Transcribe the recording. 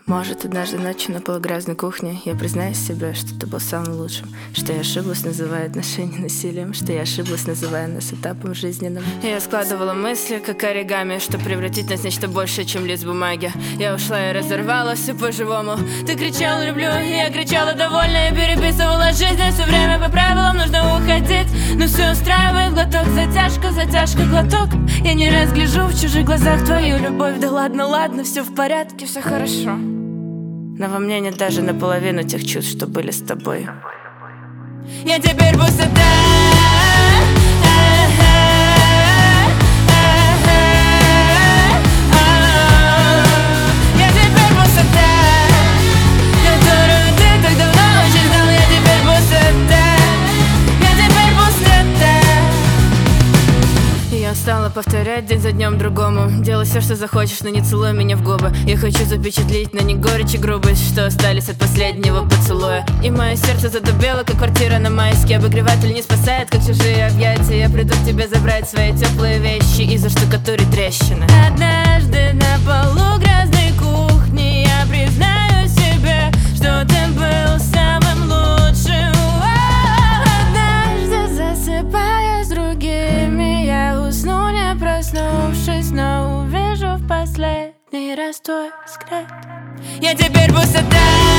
Может, однажды ночью на полугрязной кухне я признаюсь себе, что ты был самым лучшим, что я ошиблась, называя отношения насилием, что я ошиблась, называя нас этапом жизненным. И я складывала мысли, как оригами, что превратить нас в нечто большее, чем лист бумаги. Я ушла и разорвала все по-живому. Ты кричал «люблю», и я кричала «довольна», и переписывала жизнь, и все время по правилам нужно уходить. Но все устраивает, глоток, затяжка, глоток. Я не раз гляжу в чужих глазах твою любовь. Да ладно, ладно, все в порядке, все хорошо. Но во мне нет даже наполовину тех чувств, что были с тобой. Я теперь пустота. Я теперь пустота, которую ты так давно очень знал. Я теперь пустота. Я теперь пустота. Я устала повторять день за днем другому. Делай все, что захочешь, но не целуй меня в губы. Я хочу запечатлеть на них горечь и грубость, что остались от последнего поцелуя. И мое сердце задубело, как квартира на Майске. Обогреватель не спасает, как чужие объятия. Я приду к тебе забрать свои теплые вещи и заштукатурить трещины. Однажды на полу грязной кухни я признаю себе, что ты был самым лучшим. Однажды, засыпая с другими, я усну, не проснувшись, но увижу в последний раз твой взгляд. Я теперь пустота.